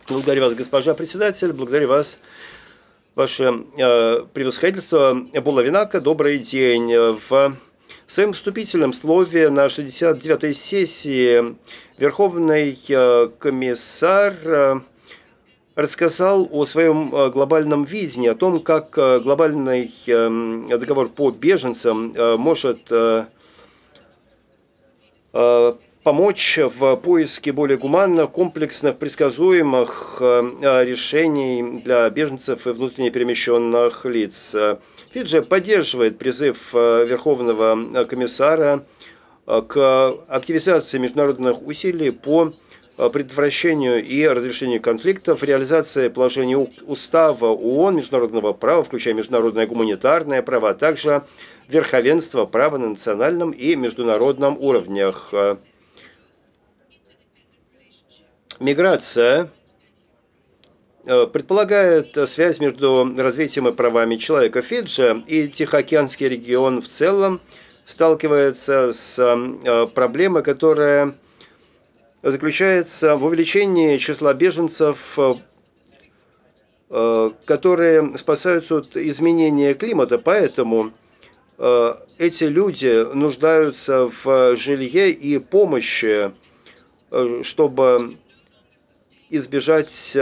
Благодарю вас, госпожа председатель, благодарю вас, ваше превосходительство. Булавинака, добрый день. В своем вступительном слове на 69-й сессии Верховный комиссар рассказал о своем глобальном видении, о том, как глобальный договор по беженцам может помочь в поиске более гуманных, комплексных, предсказуемых решений для беженцев и внутренне перемещенных лиц. Фиджи поддерживает призыв Верховного комиссара к активизации международных усилий по предотвращению и разрешению конфликтов, реализации положений Устава ООН, международного права, включая международное гуманитарное право, а также верховенство права на национальном и международном уровнях. Миграция предполагает связь между развитием и правами человека. Фиджи и Тихоокеанский регион в целом сталкивается с проблемой, которая заключается в увеличении числа беженцев, которые спасаются от изменения климата. Поэтому эти люди нуждаются в жилье и помощи, чтобы избежать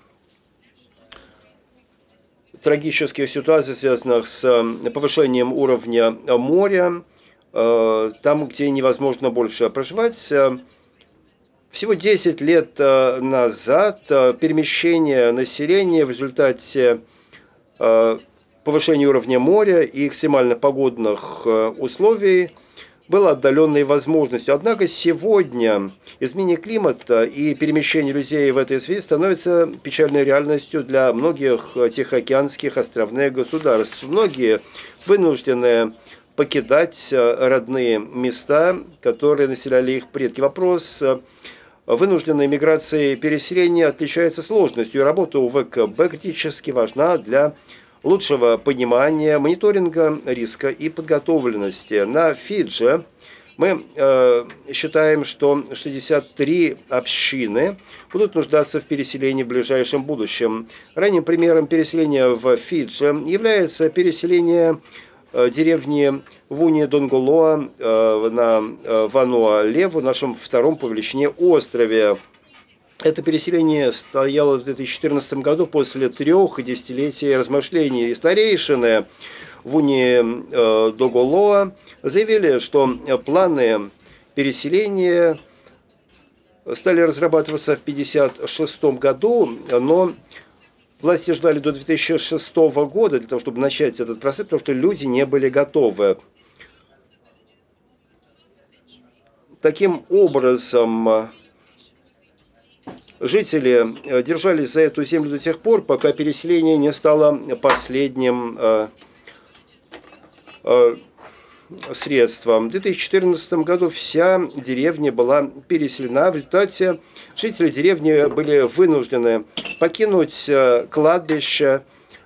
трагических ситуаций, связанных с повышением уровня моря, там, где невозможно больше проживать. Всего 10 лет назад перемещение населения в результате повышения уровня моря и экстремально погодных условий было отдаленной возможностью. Однако сегодня изменение климата и перемещение людей в этой связи становится печальной реальностью для многих тихоокеанских островных государств. Многие вынуждены покидать родные места, которые населяли их предки. Вопрос вынужденной миграции и переселения отличается сложностью. Работа УВКБ критически важна для лучшего понимания, мониторинга риска и подготовленности. На Фиджи мы считаем, что 63 общины будут нуждаться в переселении в ближайшем будущем. Ранним примером переселения в Фиджи является переселение деревни Вуни-Донголоа на Вануа-Леву, нашем втором по величине острове. Это переселение стояло в 2014 году после 3 десятилетий размышлений. И старейшины Вуни-Доголоа заявили, что планы переселения стали разрабатываться в 1956 году, но власти ждали до 2006 года для того, чтобы начать этот процесс, потому что люди не были готовы. Таким образом, жители держались за эту землю до тех пор, пока переселение не стало последним средством. В 2014 году вся деревня была переселена. В результате жители деревни были вынуждены покинуть кладбище,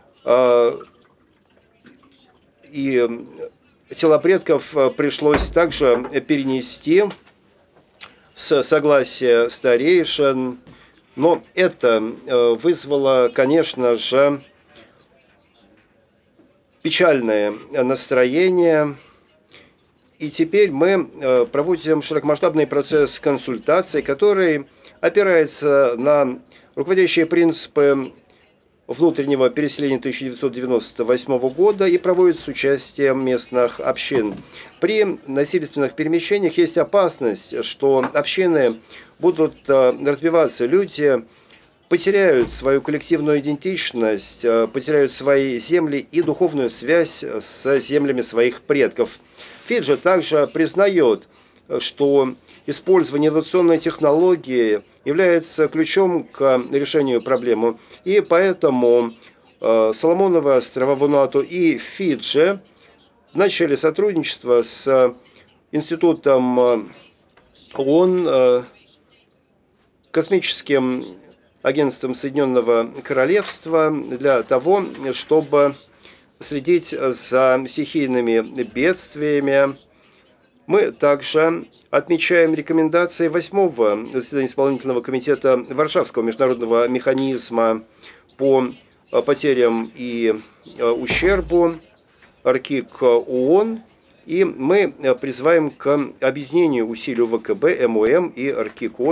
и тела предков пришлось также перенести с согласия старейшин. Но это вызвало, конечно же, печальное настроение. И теперь мы проводим широкомасштабный процесс консультаций, который опирается на руководящие принципы внутреннего переселения 1998 года и проводится с участием местных общин. При насильственных перемещениях есть опасность, что общины будут разбиваться, люди потеряют свою коллективную идентичность, потеряют свои земли и духовную связь с землями своих предков. Фиджи также признает, что использование инновационной технологии является ключом к решению проблемы. И поэтому Соломоновы острова, Вануату и Фиджи начали сотрудничество с Институтом ООН, космическим агентством Соединенного Королевства для того, чтобы следить за стихийными бедствиями Мы также отмечаем рекомендации восьмого заседания исполнительного комитета Варшавского международного механизма по потерям и ущербу РКИК ООН, и мы призываем к объединению усилий ВКБ, МОМ и РКИК ООН